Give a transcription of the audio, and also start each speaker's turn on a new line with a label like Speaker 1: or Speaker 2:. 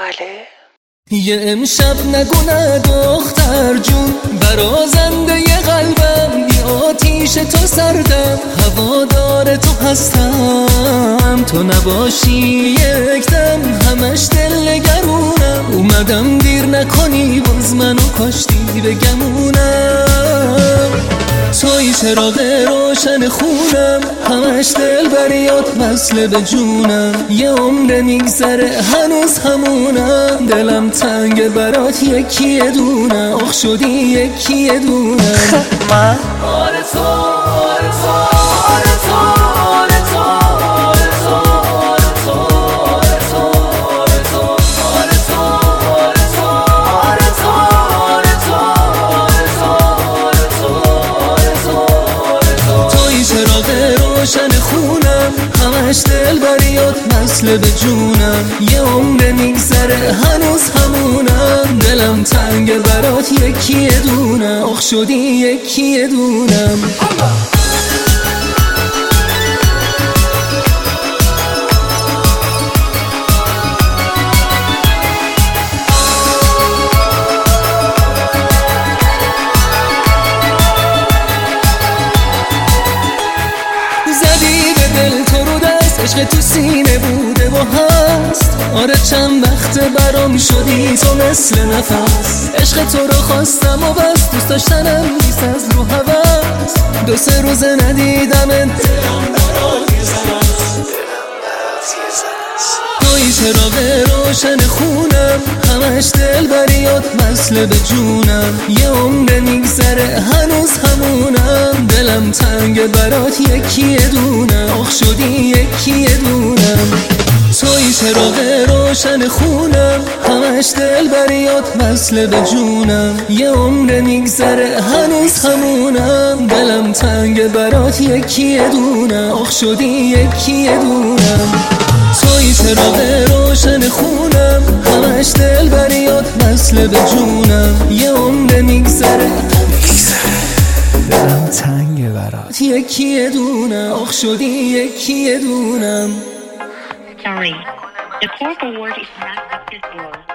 Speaker 1: بله.
Speaker 2: یه امشب نگونه دختر جون، برازنده ی قلبم، بی آتیش تو سردم، هوادار تو هستم، تو نباشی یک دم همش دل نگرونم، اومدم دیر نکنی باز منو کاشتی به گمونم، توی چراغ روشن خونم، همش دل بریات وصله به جونم، یه عمر میگذره هنوز همونم، دلم تنگ برات یکی دونم، آخ شدی یکی دونم.
Speaker 1: من
Speaker 2: آره تو آره تو آره تو آره تو آره تو آره تو آره تو آره تو آره تو آره تو آره تو آره تو آره تو توی چراغ روشن خونم، همش دل بریات وصله به جونم، یه عمر میگذره هنوز همونم، دلم تنگ برات یکی دونم، آخ شدی یکی دونم. زدی به دل تو رو دست، عشق تو سینه بوده و هست، آره چند وقت برام شدی تو مثل نفس، عشق تو رو خواستم و بس، دوست داشتنم نیست از رو هوس، دو سه روز ندیدمت دلم برات یه زن توی چراغ روشن خونم، همش دل بریات وصله به جونم، یه عمر میگذره هنوز همونم، دلم تنگ برات یکی دونم، آخ شدی یکی دونم. توی چراغ روشن خونم، همش دل بریات وصله به جونم، یه عمر میگذره هنوز همونم، دلم تنگ برات یکی دونم، آخ شدی یکی دونم. توی چراغ روشن خونم، همش دل بریات وصله به جونم، یه عمر میگذره دلم تنگ برات یکی دونم، آخ شدی یکی دونم.
Speaker 3: Sorry, the corporate word is not acceptable.